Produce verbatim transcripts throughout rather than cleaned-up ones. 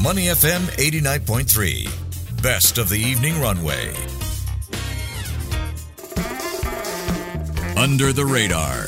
Money F M eighty-nine point three. Best of the evening runway. Under the radar.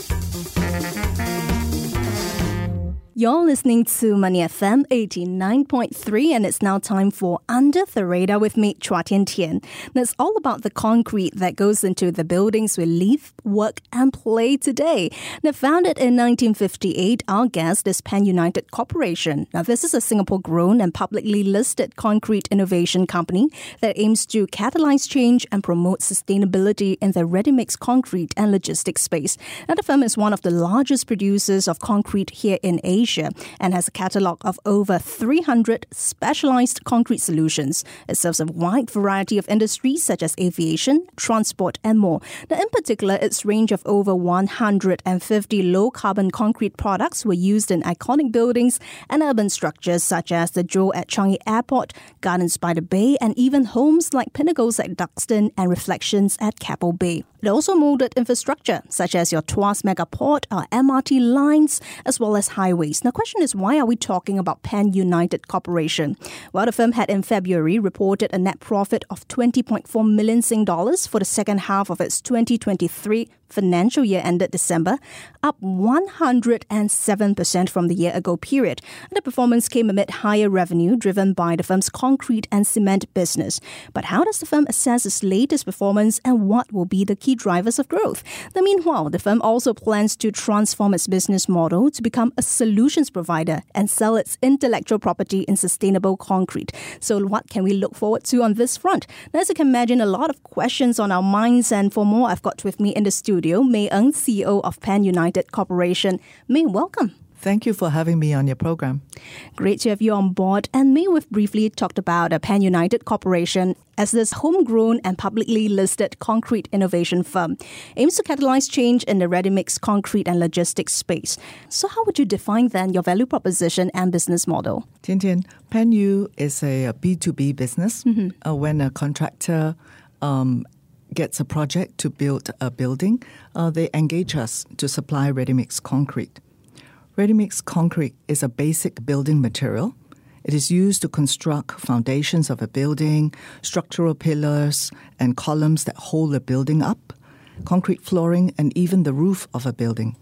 You're listening to Money F M eighty-nine point three, and it's now time for Under the Radar with me, Chua Tian Tian. And it's all about the concrete that goes into the buildings we live, work and play today. Now, founded in nineteen fifty-eight, our guest is Pan United Corporation. Now, this is a Singapore-grown and publicly listed concrete innovation company that aims to catalyze change and promote sustainability in the ready-mix concrete and logistics space. Now, the firm is one of the largest producers of concrete here in Asia. Asia and has a catalogue of over three hundred specialized concrete solutions. It serves a wide variety of industries such as aviation, transport and more. Now, in particular, its range of over one hundred fifty low-carbon concrete products were used in iconic buildings and urban structures such as the Jewel at Changi Airport, Gardens by the Bay, and even homes like Pinnacles at Duxton and Reflections at Keppel Bay. It also molded infrastructure such as your Tuas Megaport, our M R T lines, as well as highways. Now, the question is, why are we talking about Pan United Corporation? Well, the firm had in February reported a net profit of twenty point four million Sing dollars for the second half of its twenty twenty-three financial year ended December, up one hundred seven percent from the year-ago period. And the performance came amid higher revenue driven by the firm's concrete and cement business. But how does the firm assess its latest performance and what will be the key drivers of growth? Now, meanwhile, the firm also plans to transform its business model to become a solutions provider and sell its intellectual property in sustainable concrete. So what can we look forward to on this front? Now, as you can imagine, a lot of questions on our minds, and for more, I've got with me in the studio May Ng, C E O of Pan United Corporation. May, welcome. Thank you for having me on your program. Great to have you on board. And May, we've briefly talked about a Pan United Corporation as this homegrown and publicly listed concrete innovation firm aims to catalyze change in the ready-mix concrete and logistics space. So how would you define then your value proposition and business model? Tian Tian, Pan U is a B two B business. Mm-hmm. Uh, when a contractor um, gets a project to build a building, uh, they engage us to supply ready-mix concrete. Ready-mix concrete is a basic building material. It is used to construct foundations of a building, structural pillars and columns that hold a building up, concrete flooring, and even the roof of a building.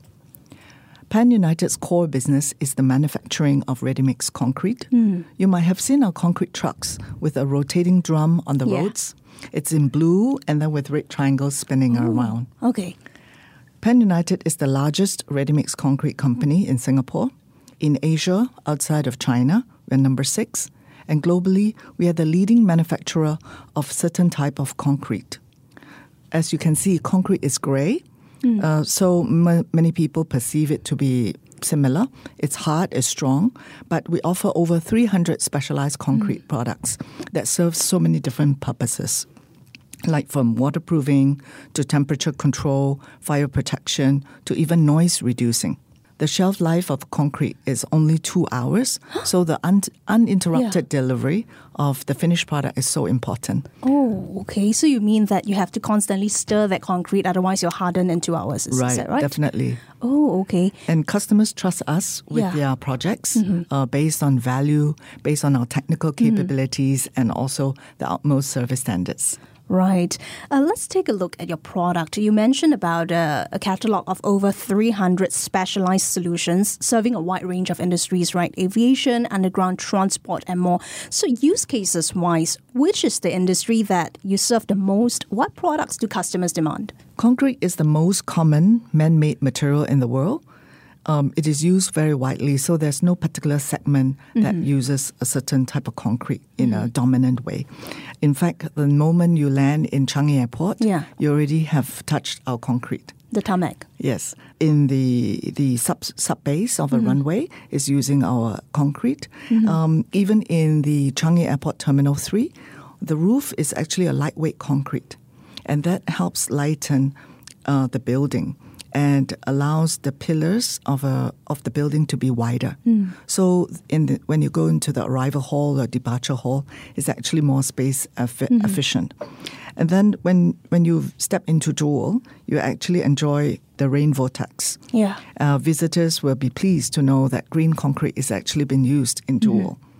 Pan United's core business is the manufacturing of ready-mix concrete. Mm. You might have seen our concrete trucks with a rotating drum on the yeah. roads. It's in blue and then with red triangles spinning oh, around. Okay. Pan United is the largest ready-mix concrete company in Singapore. In Asia, outside of China, we're number six. And globally, we are the leading manufacturer of certain type of concrete. As you can see, concrete is gray. Mm. Uh, so m- many people perceive it to be similar. It's hard, it's strong. But we offer over three hundred specialized concrete mm. products that serve so many different purposes, like from waterproofing to temperature control, fire protection, to even noise reducing. The shelf life of concrete is only two hours, so the un- uninterrupted yeah. delivery of the finished product is so important. Oh, okay. So you mean that you have to constantly stir that concrete, otherwise you'll harden in two hours. Is, right, is that right? Definitely. Oh, okay. And customers trust us with yeah. their projects mm-hmm. uh, based on value, based on our technical capabilities, mm-hmm. and also the utmost service standards. Right. Uh, let's take a look at your product. You mentioned about uh, a catalog of over three hundred specialized solutions serving a wide range of industries, right? Aviation, underground transport, and more. So use cases-wise, which is the industry that you serve the most? What products do customers demand? Concrete is the most common man-made material in the world. Um, it is used very widely, so there's no particular segment that mm-hmm. uses a certain type of concrete in mm-hmm. a dominant way. In fact, the moment you land in Changi Airport, yeah. you already have touched our concrete. The tarmac. Yes. In the the sub sub base of a mm-hmm. runway is using our concrete. Mm-hmm. Um, even in the Changi Airport Terminal three, the roof is actually a lightweight concrete, and that helps lighten uh, the building and allows the pillars of a of the building to be wider. Mm. So in the, when you go into the arrival hall or departure hall, it's actually more space effi- mm-hmm. efficient. And then when when you step into Jewel, you actually enjoy the rain vortex. Yeah. Uh, visitors will be pleased to know that green concrete is actually been used in Jewel. Mm-hmm.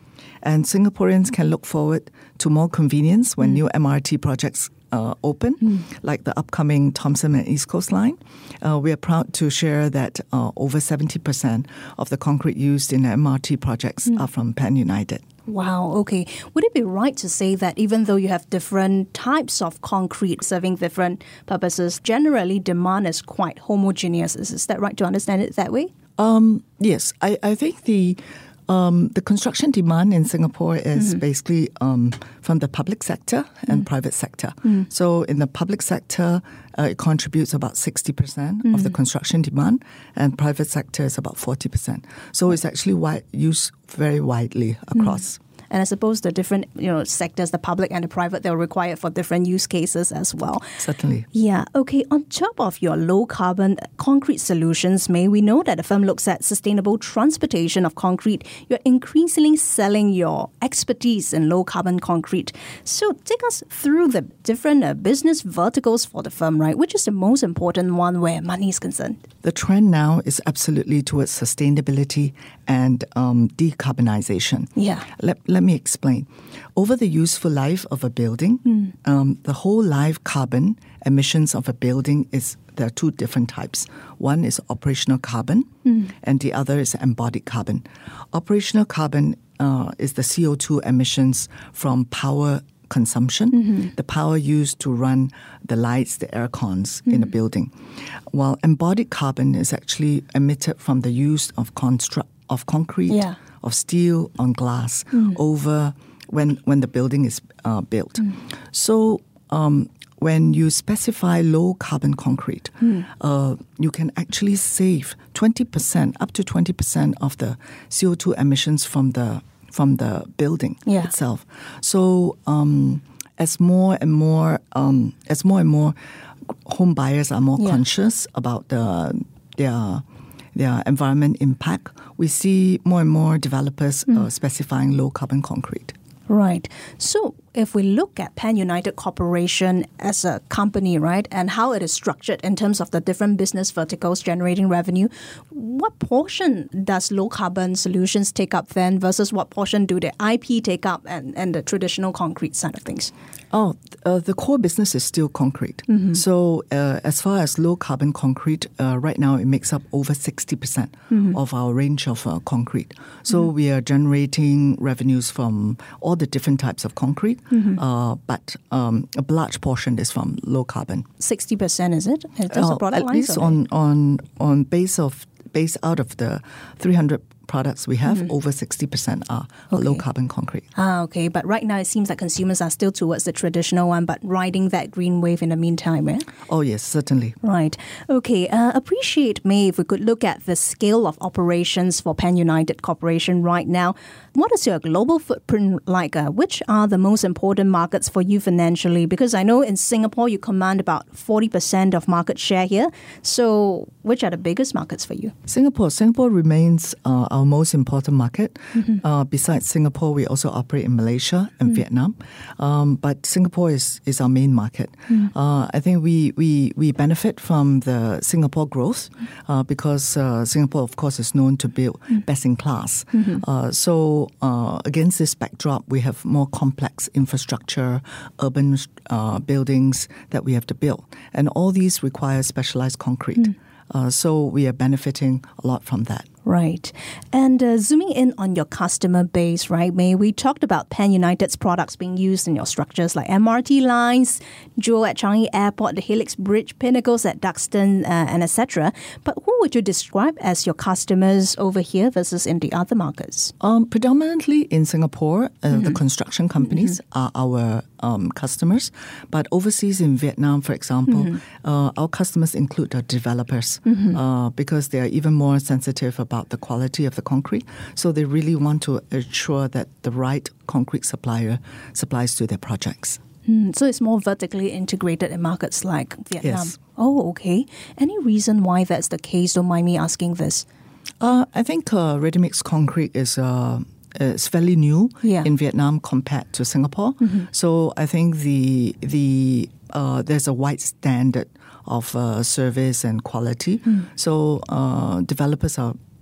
And Singaporeans can look forward to more convenience when mm. new M R T projects uh, open, mm. like the upcoming Thomson and East Coast Line. Uh, we are proud to share that uh, over seventy percent of the concrete used in the M R T projects mm. are from Pan United. Wow, okay. Would it be right to say that even though you have different types of concrete serving different purposes, generally demand is quite homogeneous? Is, is that right to understand it that way? Um, yes, I, I think the um, the construction demand in Singapore is mm-hmm. basically um, from the public sector and mm. private sector. Mm. So in the public sector, uh, it contributes about sixty percent mm. of the construction demand, and private sector is about forty percent. So it's actually wide, used very widely across. Mm. And I suppose the different, you know, sectors, the public and the private, they're required for different use cases as well. Certainly. Yeah. Okay. On top of your low carbon concrete solutions, May, we know that the firm looks at sustainable transportation of concrete. You're increasingly selling your expertise in low carbon concrete. So take us through the different uh, business verticals for the firm, right? Which is the most important one where money is concerned? The trend now is absolutely towards sustainability and um, decarbonization. Yeah. Let, let me explain. Over the useful life of a building, mm. um, the whole life carbon emissions of a building is, there are two different types. One is operational carbon mm. and the other is embodied carbon. Operational carbon uh, is the C O two emissions from power consumption, mm-hmm. the power used to run the lights, the air cons mm-hmm. in a building. While embodied carbon is actually emitted from the use of construct of concrete, yeah. of steel, on glass mm. over when when the building is uh, built. Mm. So um, when you specify low carbon concrete, mm. uh, you can actually save twenty percent, up to twenty percent of the C O two emissions from the from the building yeah. itself. So um, as more and more um, as more and more home buyers are more yeah. conscious about the, their their environment impact, we see more and more developers mm. uh, specifying low carbon concrete. Right. So if we look at Pan United Corporation as a company, right, and how it is structured in terms of the different business verticals generating revenue, what portion does low carbon solutions take up then versus what portion do the I P take up and, and the traditional concrete side of things? Oh, uh, the core business is still concrete. Mm-hmm. So uh, as far as low carbon concrete, uh, right now it makes up over sixty percent mm-hmm. of our range of uh, concrete. So mm-hmm. we are generating revenues from all the different types of concrete. Mm-hmm. Uh, but um, a large portion is from low carbon. sixty percent, is it? In terms uh, of product at lines? Least on, on, on base of base out of the three hundred products we have, mm-hmm. over sixty percent are okay. low carbon concrete. Ah, okay. But right now it seems like consumers are still towards the traditional one, but riding that green wave in the meantime, eh? Oh, yes, certainly. Right. Okay. Uh, appreciate, May, if we could look at the scale of operations for Pan United Corporation right now. What is your global footprint like? Uh, which are the most important markets for you financially? Because I know in Singapore you command about forty percent of market share here. So which are the biggest markets for you? Singapore. Singapore remains uh, our most important market. Mm-hmm. Uh, besides Singapore, we also operate in Malaysia and mm-hmm. Vietnam. Um, but Singapore is, is our main market. Mm-hmm. Uh, I think we, we, we benefit from the Singapore growth uh, because uh, Singapore, of course, is known to build mm-hmm. best in class. Mm-hmm. Uh, so uh, against this backdrop, we have more complex infrastructure, urban uh, buildings that we have to build. And all these require specialized concrete. Mm-hmm. Uh, so we are benefiting a lot from that. Right. And uh, zooming in on your customer base, right, May, we talked about Pan United's products being used in your structures like M R T lines, Jewel at Changi Airport, the Helix Bridge, Pinnacles at Duxton, uh, and et cetera. But who would you describe as your customers over here versus in the other markets? Um, predominantly in Singapore, uh, mm-hmm. the construction companies mm-hmm. are our um, customers. But overseas in Vietnam, for example, mm-hmm. uh, our customers include the developers mm-hmm. uh, because they are even more sensitive about about the quality of the concrete. So they really want to ensure that the right concrete supplier supplies to their projects. Mm, so it's more vertically integrated in markets like Vietnam. Yes. Oh, okay. Any reason why that's the case? Don't mind me asking this. Uh, I think uh, ready-mix concrete is uh, is fairly new yeah. in Vietnam compared to Singapore. Mm-hmm. So I think the the uh, there's a wide standard of uh, service and quality. Mm. So uh, developers are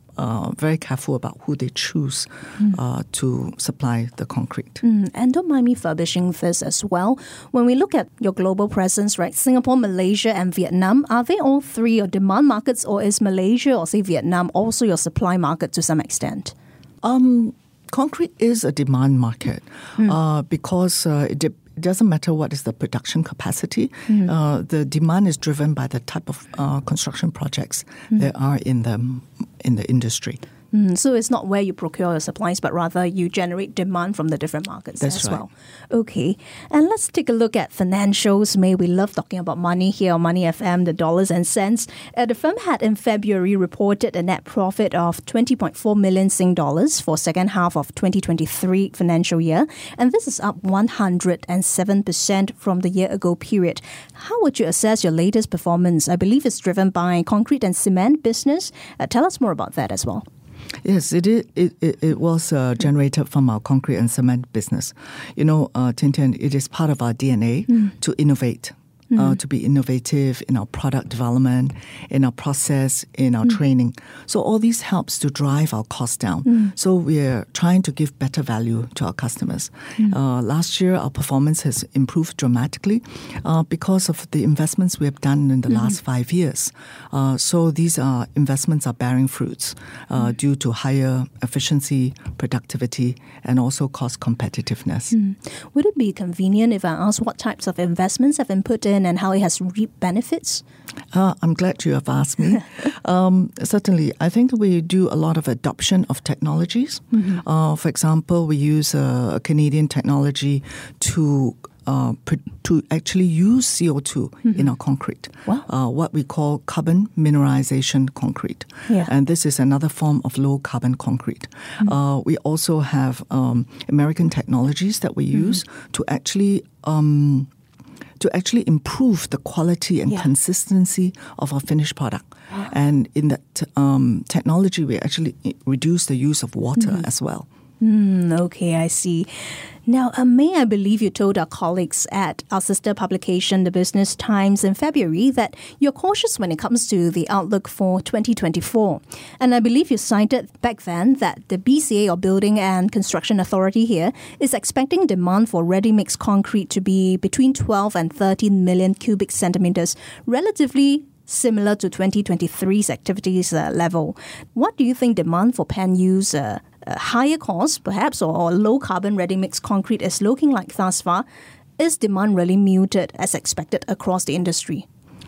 uh, very careful about who they choose mm. uh, to supply the concrete. Mm. And don't mind me furbishing this as well. When we look at your global presence, right, Singapore, Malaysia and Vietnam, are they all three your demand markets, or is Malaysia or say Vietnam also your supply market to some extent? Um, concrete is a demand market mm. uh, because uh, it de- It doesn't matter what is the production capacity. Mm-hmm. Uh, the demand is driven by the type of uh, construction projects mm-hmm. there are in the in the industry. Mm, so it's not where you procure your supplies, but rather you generate demand from the different markets That's as right. well. Okay. And let's take a look at financials. May we love talking about money here on Money F M, the dollars and cents. Uh, the firm had in February reported a net profit of twenty point four million Sing dollars for second half of twenty twenty-three financial year. And this is up one hundred seven percent from the year ago period. How would you assess your latest performance? I believe it's driven by concrete and cement business. Uh, tell us more about that as well. Yes, it is, it, it, it was uh, generated from our concrete and cement business. You know, uh, Tian Tian, it is part of our D N A mm. to innovate. Mm. Uh, to be innovative in our product development, in our process, in our mm. training. So all these helps to drive our costs down. Mm. So we're trying to give better value to our customers. Mm. Uh, last year, our performance has improved dramatically uh, because of the investments we have done in the mm. last five years. Uh, so these are investments are bearing fruits uh, mm. due to higher efficiency, productivity, and also cost competitiveness. Mm. Would it be convenient if I ask what types of investments have been put in and how it has reaped benefits? Uh, I'm glad you have asked me. um, certainly, I think we do a lot of adoption of technologies. Mm-hmm. Uh, for example, we use a, a Canadian technology to uh, to actually use C O two mm-hmm. in our concrete, wow. uh, what we call carbon mineralization concrete. Yeah. And this is another form of low-carbon concrete. Mm-hmm. Uh, we also have um, American technologies that we use mm-hmm. to actually... Um, to actually improve the quality and yeah. consistency of our finished product. Wow. And in that um, technology, we actually reduce the use of water mm. as well. Mm, okay, I see. Now, uh, May, I believe you told our colleagues at our sister publication, The Business Times, in February that you're cautious when it comes to the outlook for twenty twenty-four. And I believe you cited back then that the B C A, or Building and Construction Authority here, is expecting demand for ready-mix concrete to be between twelve and thirteen million cubic centimeters, relatively similar to twenty twenty-three's activities uh, level. What do you think demand for pan-use uh, uh, higher cost, perhaps, or, or low-carbon ready-mix concrete is looking like thus far? Is demand really muted as expected across the industry?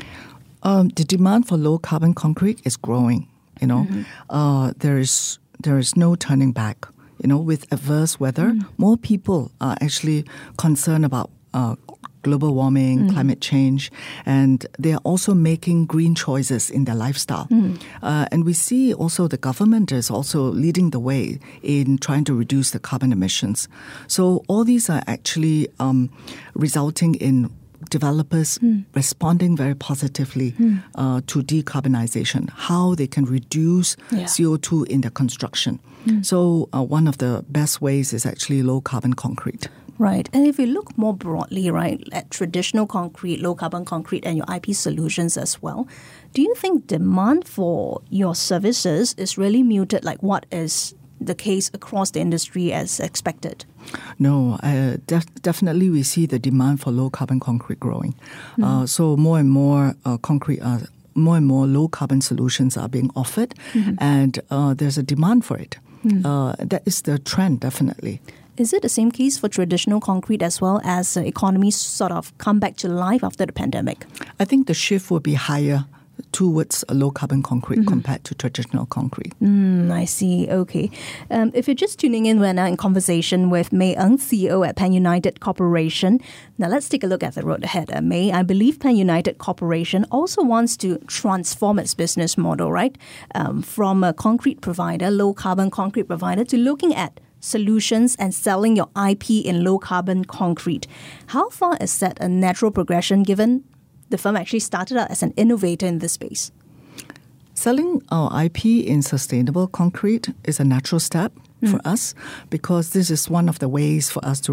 Um, the demand for low-carbon concrete is growing. You know, mm-hmm. uh, there is there is no turning back. You know, with adverse weather, mm. more people are actually concerned about uh, global warming, mm. climate change, and they are also making green choices in their lifestyle. Mm. Uh, and we see also the government is also leading the way in trying to reduce the carbon emissions. So all these are actually um, resulting in developers mm. responding very positively mm. uh, to decarbonization, how they can reduce yeah. C O two in their construction. Mm. So uh, one of the best ways is actually low-carbon concrete. Right. And if we look more broadly, right, at traditional concrete, low-carbon concrete, and your I P solutions as well, do you think demand for your services is really muted like what is the case across the industry as expected? No, uh, def- definitely we see the demand for low-carbon concrete growing. Mm. Uh, so more and more uh, concrete, uh, more and more low-carbon solutions are being offered, mm-hmm. and uh, there's a demand for it. Mm. Uh, that is the trend, definitely. Is it the same case for traditional concrete as well as the economy sort of come back to life after the pandemic? I think the shift will be higher towards a low-carbon concrete mm-hmm. compared to traditional concrete. Mm, I see. Okay. Um, if you're just tuning in, we're now in conversation with May Ng, C E O at Pan United Corporation. Now, let's take a look at the road ahead. Uh, May, I believe Pan United Corporation also wants to transform its business model, right? Um, from a concrete provider, low-carbon concrete provider, to looking at solutions and selling your I P in low-carbon concrete. How far is that a natural progression given the firm actually started out as an innovator in this space? Selling our I P in sustainable concrete is a natural step mm. for us because this is one of the ways for us to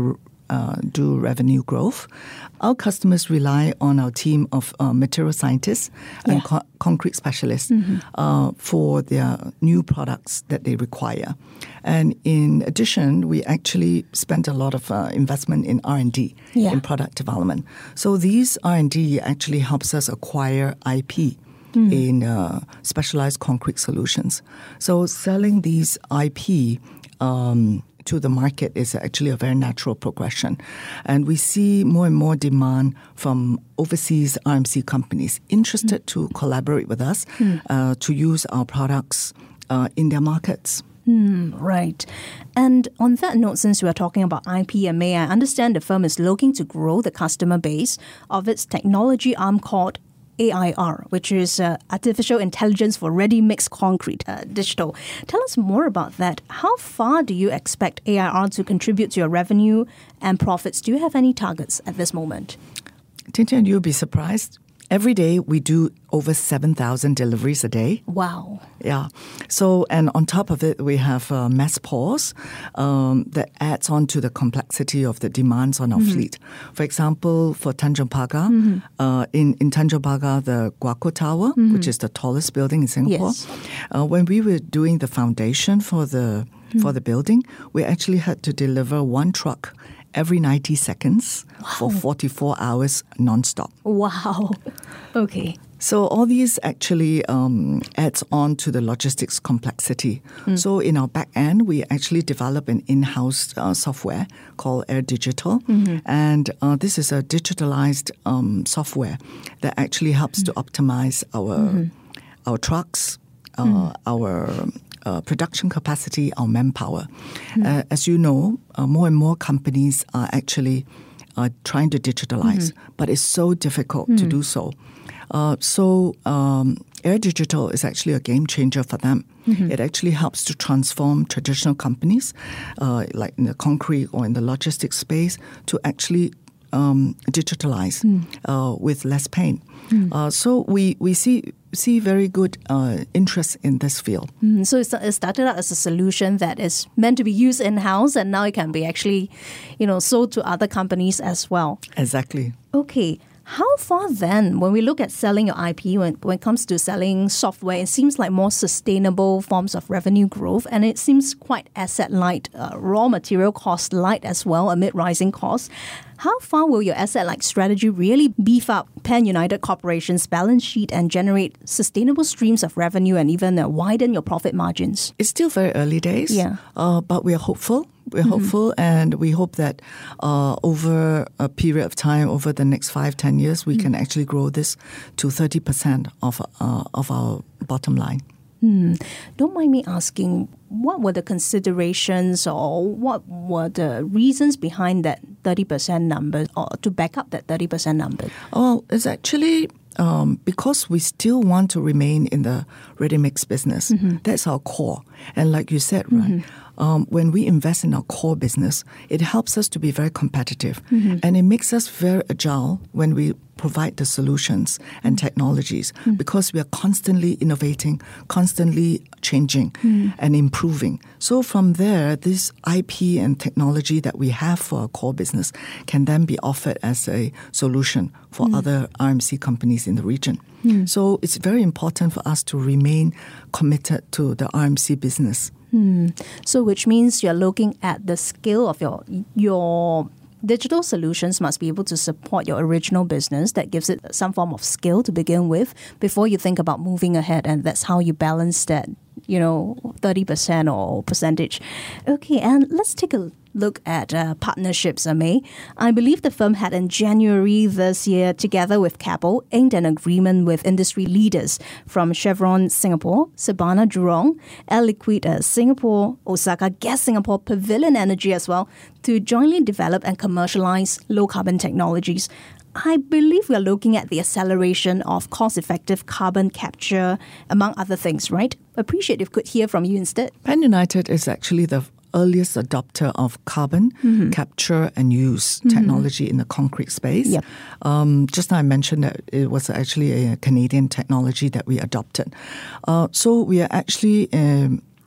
uh, do revenue growth. Our customers rely on our team of uh, material scientists and Yeah. co- concrete specialists uh, for their new products that they require. And in addition, we actually spent a lot of uh, investment in R and D, Yeah. in product development. So these R and D actually helps us acquire I P in uh, specialized concrete solutions. So selling these I P um, to the market is actually a very natural progression. And we see more and more demand from overseas R M C companies interested to collaborate with us uh, to use our products uh, in their markets. Right. And on that note, since we are talking about I P and may I understand the firm is looking to grow the customer base of its technology arm called A I R, which is uh, Artificial Intelligence for Ready-Mix Concrete, uh, digital. Tell us more about that. How far do you expect A I R to contribute to your revenue and profits? Do you have any targets at this moment? Tintin, you'll be surprised. Every day we do over seven thousand deliveries a day. Wow. Yeah. So, and on top of it, we have uh, mass pause um, that adds on to the complexity of the demands on our mm-hmm. fleet. For example, for Tanjong Pagar, mm-hmm. uh, in, in Tanjong Pagar, the Guaco Tower, mm-hmm. which is the tallest building in Singapore, yes. uh, when we were doing the foundation for the mm-hmm. for the building, we actually had to deliver one truck every ninety seconds wow. for forty-four hours nonstop. Wow. Okay. So all these actually um, adds on to the logistics complexity. Mm. So in our back end, we actually develop an in-house uh, software called Air Digital. Mm-hmm. And uh, this is a digitalized um, software that actually helps mm-hmm. to optimize our, mm-hmm. our trucks, uh, mm. our uh, production capacity, our manpower. Mm. Uh, as you know, uh, more and more companies are actually uh, trying to digitalize, mm-hmm. but it's so difficult mm. to do so. Uh, so um, Air Digital is actually a game changer for them. Mm-hmm. It actually helps to transform traditional companies, uh, like in the concrete or in the logistics space, to actually um, digitalize mm. uh, with less pain. Mm. Uh, so we, we see see very good uh, interest in this field. Mm, so it started out as a solution that is meant to be used in-house, and now it can be actually, you know, sold to other companies as well. Exactly. Okay. How far then, when we look at selling your I P, when, when it comes to selling software, it seems like more sustainable forms of revenue growth, and it seems quite asset-light, uh, raw material cost-light as well amid rising costs. How far will your asset-light strategy really beef up Pan United Corporation's balance sheet and generate sustainable streams of revenue and even uh, widen your profit margins? It's still very early days, yeah. uh, but we're hopeful. We're mm-hmm. hopeful, and we hope that uh, over a period of time, over the next five, ten years, we mm. can actually grow this to thirty percent of uh, of our bottom line. Mm. Don't mind me asking, what were the considerations or what were the reasons behind that thirty percent number, or to back up that thirty percent number? Well, it's actually um, because we still want to remain in the ready-mix business. Mm-hmm. That's our core. And like you said, right, mm-hmm. um, when we invest in our core business, it helps us to be very competitive. Mm-hmm. And it makes us very agile when we provide the solutions and technologies mm. because we are constantly innovating, constantly changing mm. and improving. So from there, this I P and technology that we have for our core business can then be offered as a solution for mm. other R M C companies in the region. Mm. So it's very important for us to remain committed to the R M C business. Mm. So which means you're looking at the scale of your your digital solutions must be able to support your original business. That gives it some form of scale to begin with before you think about moving ahead. And that's how you balance that, you know, thirty percent or percentage. Okay, and let's take a look at uh, partnerships, May. I believe the firm had in January this year, together with Keppel, inked an agreement with industry leaders from Chevron Singapore, Sabana Jurong, Air Liquide uh, Singapore, Osaka Gas Singapore, Pavilion Energy as well, to jointly develop and commercialize low-carbon technologies. I believe we are looking at the acceleration of cost-effective carbon capture, among other things, right? Appreciate if we could hear from you instead. Pan United is actually the earliest adopter of carbon mm-hmm. capture and use mm-hmm. technology in the concrete space. Yep. Um, just now I mentioned that it was actually a Canadian technology that we adopted. Uh, so we are actually um,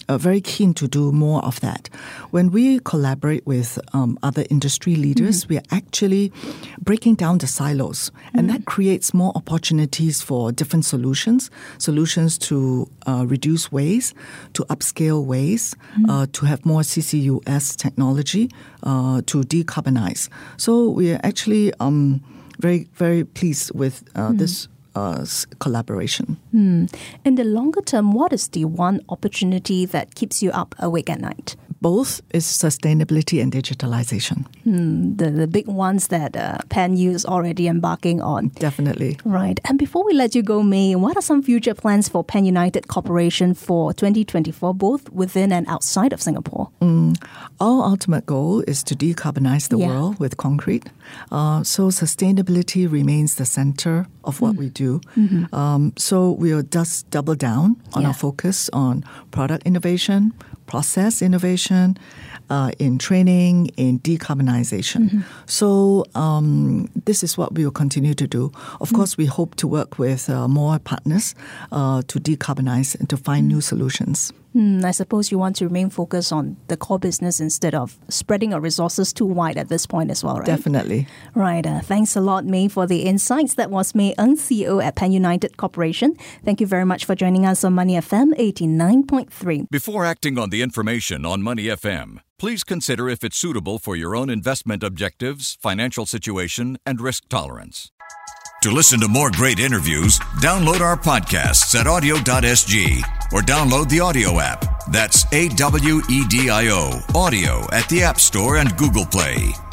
uh, very keen to do more of that. When we collaborate with um, other industry leaders, mm-hmm. we are actually breaking down the silos, mm-hmm. and that creates more opportunities for different solutions, solutions to uh, reduce waste, to upscale waste, mm-hmm. uh, to have more C C U S technology, uh, to decarbonize. So we are actually um, very, very pleased with uh, mm-hmm. this Uh, collaboration. Hmm. In the longer term, what is the one opportunity that keeps you up awake at night? Both is sustainability and digitalization. Hmm. The, the big ones that uh, PenU is already embarking on. Definitely. Right. And before we let you go, May, what are some future plans for Pan United Corporation for twenty twenty-four, both within and outside of Singapore? Mm. Our ultimate goal is to decarbonize the yeah. world with concrete. Uh, so sustainability remains the center of what mm. we do. Mm-hmm. Um, so we'll just double down on yeah. our focus on product innovation, process innovation, uh, in training, in decarbonization. Mm-hmm. So um, this is what we will continue to do. Of mm. course, we hope to work with uh, more partners uh, to decarbonize and to find mm. new solutions. Hmm, I suppose you want to remain focused on the core business instead of spreading our resources too wide at this point as well, right? Definitely. Right. Uh, thanks a lot, May, for the insights. That was May Ng, C E O at Pan United Corporation. Thank you very much for joining us on Money F M eighty-nine point three. Before acting on the information on Money F M, please consider if it's suitable for your own investment objectives, financial situation, and risk tolerance. To listen to more great interviews, download our podcasts at audio dot s g or download the Audio app. That's A W E D I O, Audio, at the App Store and Google Play.